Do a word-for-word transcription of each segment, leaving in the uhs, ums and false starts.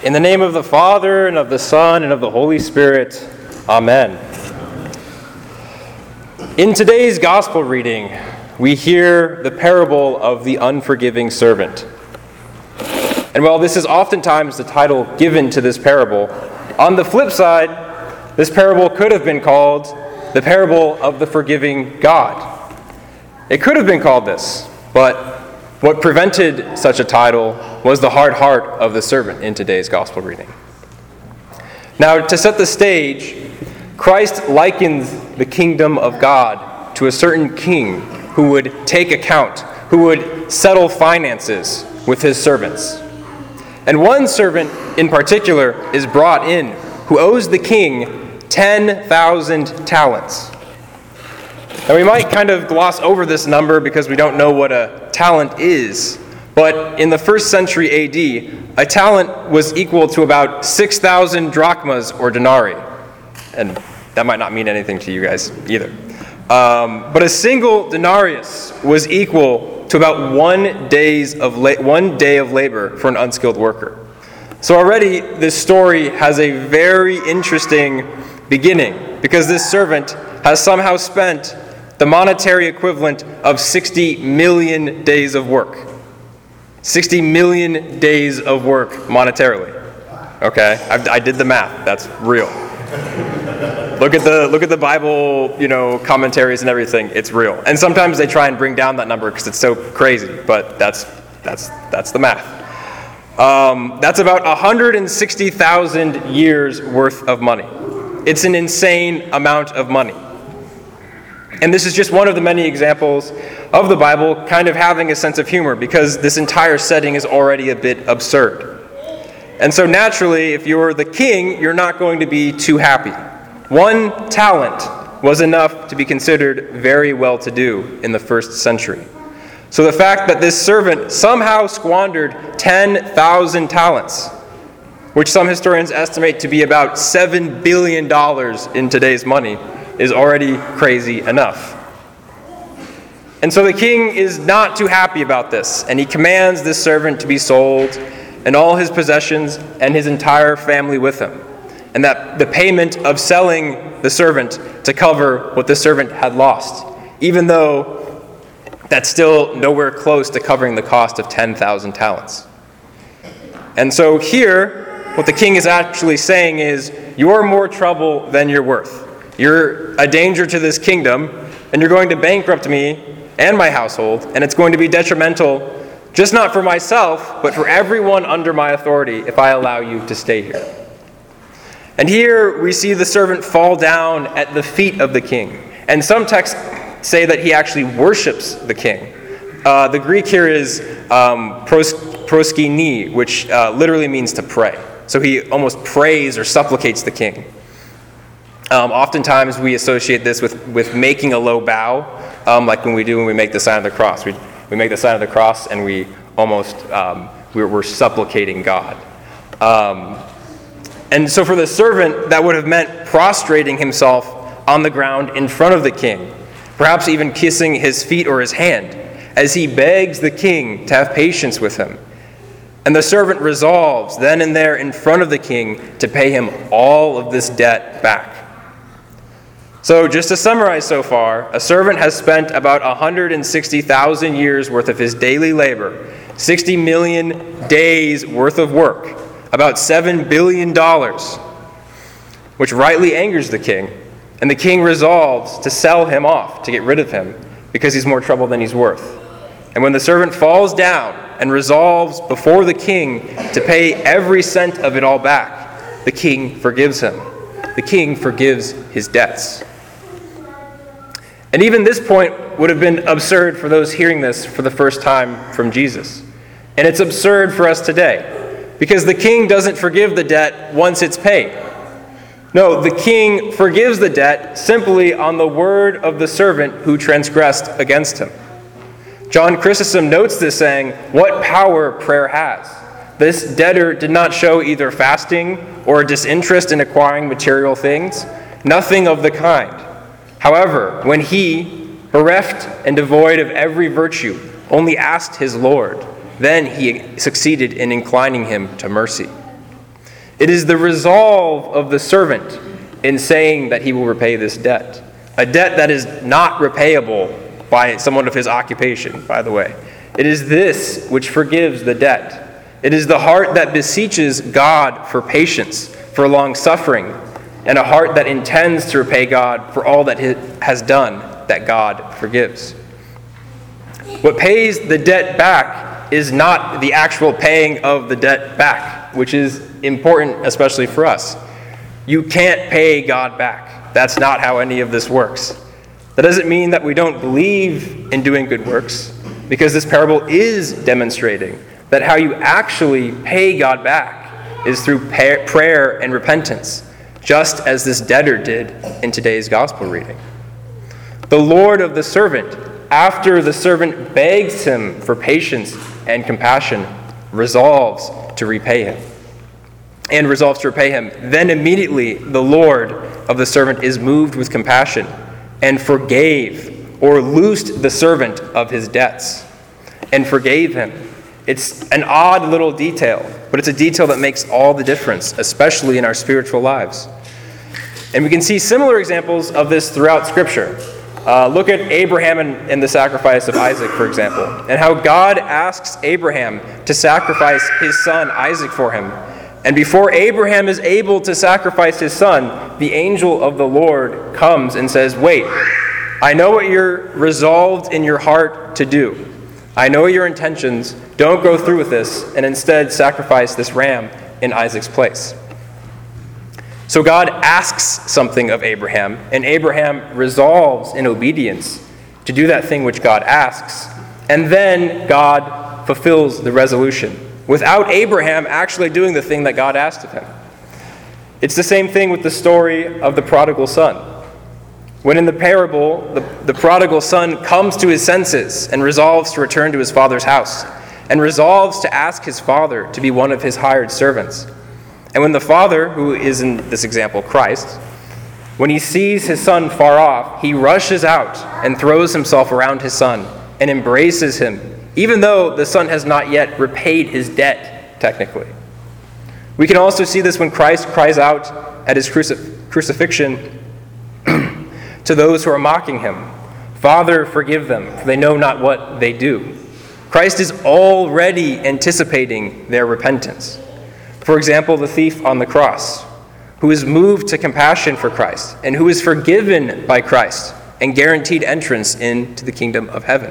In the name of the Father, and of the Son, and of the Holy Spirit, Amen. In today's gospel reading, we hear the parable of the unforgiving servant. And while this is oftentimes the title given to this parable, on the flip side, this parable could have been called the parable of the forgiving God. It could have been called this, but what prevented such a title was the hard heart of the servant in today's gospel reading. Now, to set the stage, Christ likens the kingdom of God to a certain king who would take account, who would settle finances with his servants. And one servant in particular is brought in who owes the king ten thousand talents. Now, we might kind of gloss over this number because we don't know what a talent is, but in the first century A D, a talent was equal to about six thousand drachmas or denarii. And that might not mean anything to you guys either. Um, but a single denarius was equal to about one day's of la- one day of labor for an unskilled worker. So already this story has a very interesting beginning because this servant has somehow spent the monetary equivalent of sixty million days of work. sixty million days of work monetarily. Okay, I, I did the math. That's real. Look at the look at the Bible, you know, commentaries and everything. It's real. And sometimes they try and bring down that number because it's so crazy. But that's that's that's the math. Um, that's about one hundred sixty thousand years worth of money. It's an insane amount of money. And this is just one of the many examples of the Bible kind of having a sense of humor because this entire setting is already a bit absurd. And so naturally, if you're the king, you're not going to be too happy. One talent was enough to be considered very well-to-do in the first century. So the fact that this servant somehow squandered ten thousand talents, which some historians estimate to be about seven billion dollars in today's money, is already crazy enough. And so the king is not too happy about this, and he commands this servant to be sold, and all his possessions and his entire family with him, and that the payment of selling the servant to cover what the servant had lost, even though that's still nowhere close to covering the cost of ten thousand talents. And so here, what the king is actually saying is, you're more trouble than you're worth. You're a danger to this kingdom, and you're going to bankrupt me and my household, and it's going to be detrimental, just not for myself, but for everyone under my authority if I allow you to stay here. And here we see the servant fall down at the feet of the king. And some texts say that he actually worships the king. Uh, the Greek here is um, pros, proskini, which uh, literally means to pray. So he almost prays or supplicates the king. Um, oftentimes we associate this with, with making a low bow, um, like when we do when we make the sign of the cross. We, we make the sign of the cross and we almost, um, we're, we're supplicating God. Um, and so for the servant, that would have meant prostrating himself on the ground in front of the king, perhaps even kissing his feet or his hand, as he begs the king to have patience with him. And the servant resolves then and there in front of the king to pay him all of this debt back. So just to summarize so far, a servant has spent about one hundred sixty thousand years worth of his daily labor, sixty million days worth of work, about seven billion dollars, which rightly angers the king. And the king resolves to sell him off, to get rid of him, because he's more trouble than he's worth. And when the servant falls down and resolves before the king to pay every cent of it all back, the king forgives him. The king forgives his debts. And even this point would have been absurd for those hearing this for the first time from Jesus. And it's absurd for us today, because the king doesn't forgive the debt once it's paid. No, the king forgives the debt simply on the word of the servant who transgressed against him. John Chrysostom notes this, saying, "What power prayer has! This debtor did not show either fasting or a disinterest in acquiring material things, nothing of the kind. However, when he, bereft and devoid of every virtue, only asked his Lord, then he succeeded in inclining him to mercy." It is the resolve of the servant in saying that he will repay this debt, a debt that is not repayable by someone of his occupation, by the way. It is this which forgives the debt. It is the heart that beseeches God for patience, for long-suffering, and a heart that intends to repay God for all that he has done, that God forgives. What pays the debt back is not the actual paying of the debt back, which is important, especially for us. You can't pay God back. That's not how any of this works. That doesn't mean that we don't believe in doing good works, because this parable is demonstrating that how you actually pay God back is through prayer and repentance, just as this debtor did in today's gospel reading. The Lord of the servant, after the servant begs him for patience and compassion, resolves to repay him. And resolves to repay him. Then immediately the Lord of the servant is moved with compassion and forgave or loosed the servant of his debts and forgave him. It's an odd little detail, but it's a detail that makes all the difference, especially in our spiritual lives. And we can see similar examples of this throughout Scripture. Uh, look at Abraham and, and the sacrifice of Isaac, for example, and how God asks Abraham to sacrifice his son Isaac for him. And before Abraham is able to sacrifice his son, the angel of the Lord comes and says, "Wait, I know what you're resolved in your heart to do. I know your intentions. Don't go through with this, and instead sacrifice this ram in Isaac's place." So God asks something of Abraham, and Abraham resolves in obedience to do that thing which God asks, and then God fulfills the resolution, without Abraham actually doing the thing that God asked of him. It's the same thing with the story of the prodigal son. When in the parable, the, the prodigal son comes to his senses and resolves to return to his father's house, and resolves to ask his father to be one of his hired servants. And when the father, who is in this example Christ, when he sees his son far off, he rushes out and throws himself around his son and embraces him, even though the son has not yet repaid his debt, technically. We can also see this when Christ cries out at his crucif- crucifixion to those who are mocking him, "Father, forgive them, for they know not what they do." Christ is already anticipating their repentance. For example, the thief on the cross, who is moved to compassion for Christ and who is forgiven by Christ and guaranteed entrance into the kingdom of heaven.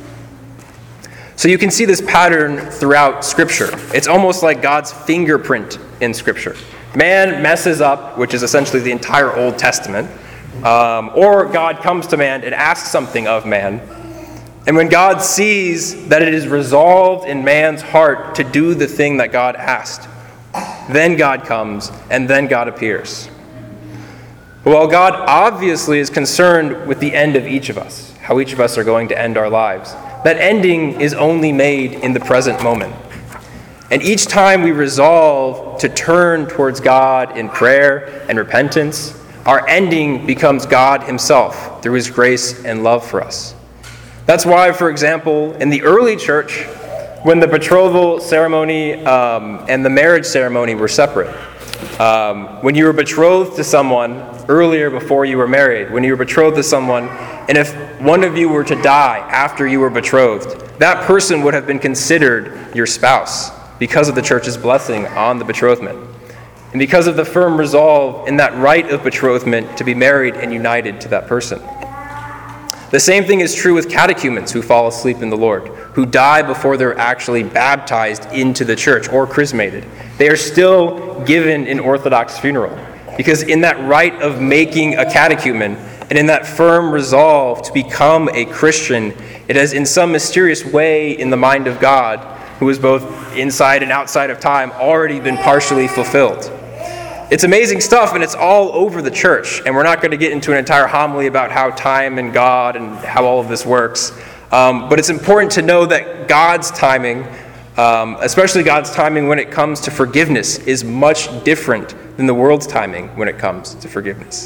So you can see this pattern throughout Scripture. It's almost like God's fingerprint in Scripture. Man messes up, which is essentially the entire Old Testament, um, or God comes to man and asks something of man. And when God sees that it is resolved in man's heart to do the thing that God asked, then God comes, and then God appears. But while God obviously is concerned with the end of each of us, how each of us are going to end our lives, that ending is only made in the present moment. And each time we resolve to turn towards God in prayer and repentance, our ending becomes God himself through his grace and love for us. That's why, for example, in the early church, when the betrothal ceremony um, and the marriage ceremony were separate, um, when you were betrothed to someone earlier before you were married, when you were betrothed to someone, and if one of you were to die after you were betrothed, that person would have been considered your spouse because of the church's blessing on the betrothment, and because of the firm resolve in that rite of betrothment to be married and united to that person. The same thing is true with catechumens who fall asleep in the Lord, who die before they're actually baptized into the church or chrismated. They are still given an Orthodox funeral, because in that rite of making a catechumen and in that firm resolve to become a Christian, it has in some mysterious way in the mind of God, who is both inside and outside of time, already been partially fulfilled. It's amazing stuff, and it's all over the church. And we're not going to get into an entire homily about how time and God and how all of this works. Um, but it's important to know that God's timing, um, especially God's timing when it comes to forgiveness, is much different than the world's timing when it comes to forgiveness.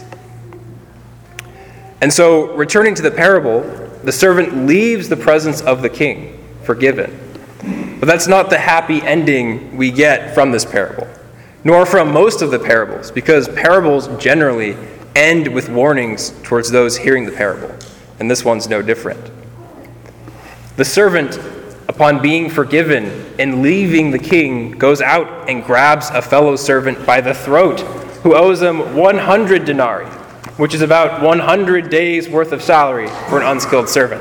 And so, returning to the parable, the servant leaves the presence of the king, forgiven. But that's not the happy ending we get from this parable. nor from most of the parables, because parables generally end with warnings towards those hearing the parable, and this one's no different. The servant, upon being forgiven and leaving the king, goes out and grabs a fellow servant by the throat who owes him one hundred denarii, which is about one hundred days' worth of salary for an unskilled servant,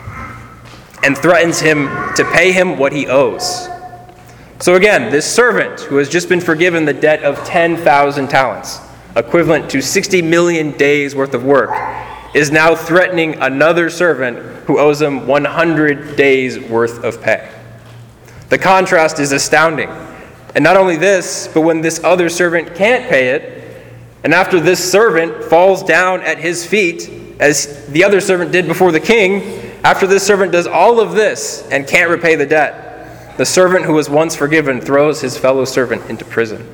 and threatens him to pay him what he owes. So again, this servant who has just been forgiven the debt of ten thousand talents, equivalent to sixty million days' worth of work, is now threatening another servant who owes him one hundred days' worth of pay. The contrast is astounding. And not only this, but when this other servant can't pay it, and after this servant falls down at his feet, as the other servant did before the king, after this servant does all of this and can't repay the debt, the servant who was once forgiven throws his fellow servant into prison.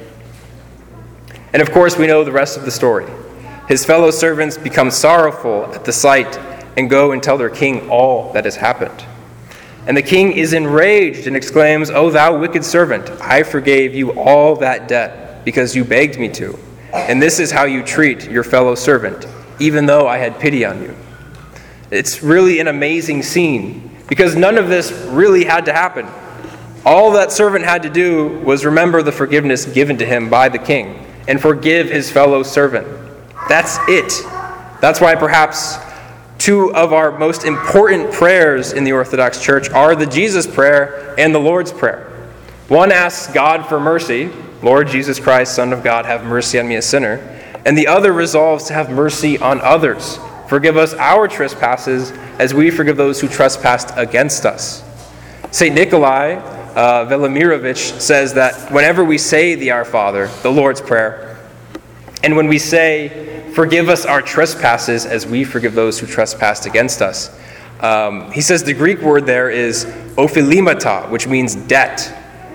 And of course, we know the rest of the story. His fellow servants become sorrowful at the sight and go and tell their king all that has happened. And the king is enraged and exclaims, "O thou wicked servant, I forgave you all that debt because you begged me to. And this is how you treat your fellow servant, even though I had pity on you." It's really an amazing scene because none of this really had to happen. All that servant had to do was remember the forgiveness given to him by the king and forgive his fellow servant. That's it. That's why perhaps two of our most important prayers in the Orthodox Church are the Jesus Prayer and the Lord's Prayer. One asks God for mercy, "Lord Jesus Christ, Son of God, have mercy on me, a sinner." And the other resolves to have mercy on others. "Forgive us our trespasses as we forgive those who trespassed against us." Saint Nikolai uh, Velimirovich says that whenever we say the Our Father, the Lord's Prayer, and when we say, "Forgive us our trespasses as we forgive those who trespassed against us," um, he says the Greek word there is ophilimata, which means debt,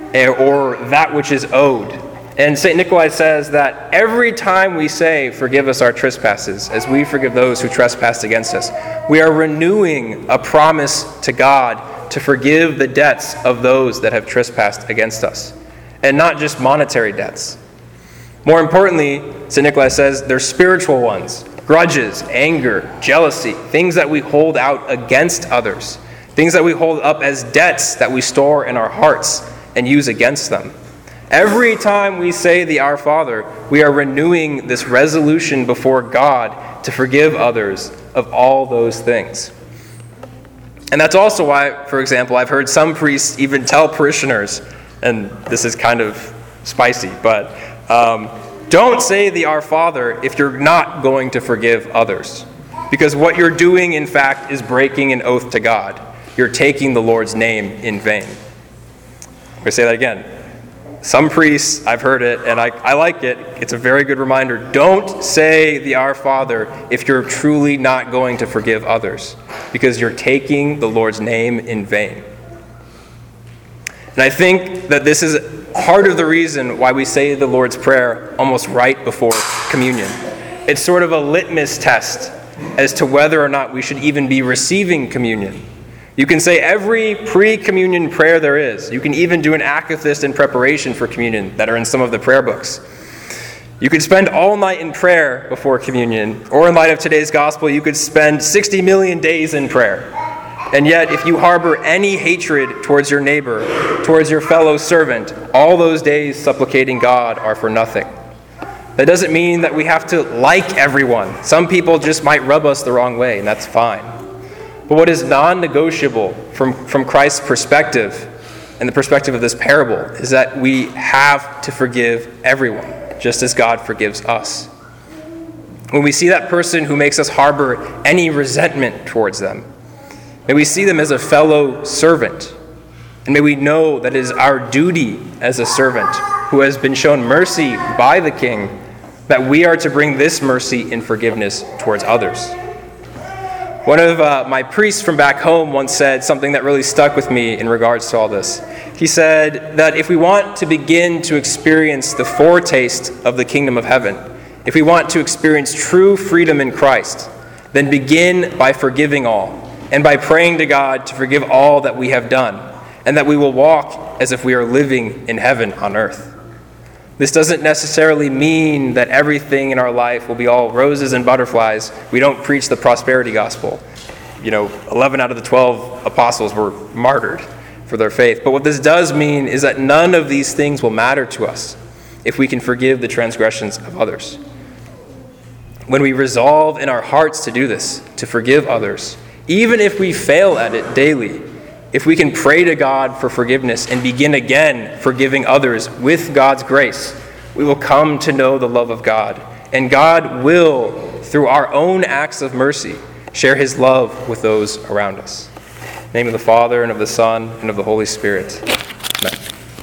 or that which is owed. And Saint Nikolai says that every time we say, "Forgive us our trespasses as we forgive those who trespassed against us," we are renewing a promise to God to forgive the debts of those that have trespassed against us, and not just monetary debts. More importantly, Saint Nicholas says they're spiritual ones: grudges, anger, jealousy, things that we hold out against others, things that we hold up as debts that we store in our hearts and use against them. Every time we say the Our Father, we are renewing this resolution before God to forgive others of all those things. And that's also why, for example, I've heard some priests even tell parishioners, and this is kind of spicy, but um, don't say the Our Father if you're not going to forgive others. Because what you're doing, in fact, is breaking an oath to God. You're taking the Lord's name in vain. I'm going to say that again. Some priests, I've heard it, and I, I like it. It's a very good reminder. Don't say the Our Father if you're truly not going to forgive others, because you're taking the Lord's name in vain. And I think that this is part of the reason why we say the Lord's Prayer almost right before communion. It's sort of a litmus test as to whether or not we should even be receiving communion. You can say every pre-communion prayer there is. You can even do an akathist in preparation for communion that are in some of the prayer books. You could spend all night in prayer before communion, or in light of today's gospel, you could spend sixty million days in prayer. And yet, if you harbor any hatred towards your neighbor, towards your fellow servant, all those days supplicating God are for nothing. That doesn't mean that we have to like everyone. Some people just might rub us the wrong way, and that's fine. But what is non-negotiable from, from Christ's perspective and the perspective of this parable is that we have to forgive everyone, just as God forgives us. When we see that person who makes us harbor any resentment towards them, may we see them as a fellow servant, and may we know that it is our duty as a servant who has been shown mercy by the King, that we are to bring this mercy in forgiveness towards others. One of uh, my priests from back home once said something that really stuck with me in regards to all this. He said that if we want to begin to experience the foretaste of the kingdom of heaven, if we want to experience true freedom in Christ, then begin by forgiving all, and by praying to God to forgive all that we have done, and that we will walk as if we are living in heaven on earth. This doesn't necessarily mean that everything in our life will be all roses and butterflies. We don't preach the prosperity gospel. You know, eleven out of the twelve apostles were martyred for their faith. But what this does mean is that none of these things will matter to us if we can forgive the transgressions of others. When we resolve in our hearts to do this, to forgive others, even if we fail at it daily, if we can pray to God for forgiveness and begin again forgiving others with God's grace, we will come to know the love of God. And God will, through our own acts of mercy, share his love with those around us. In the name of the Father, and of the Son, and of the Holy Spirit. Amen.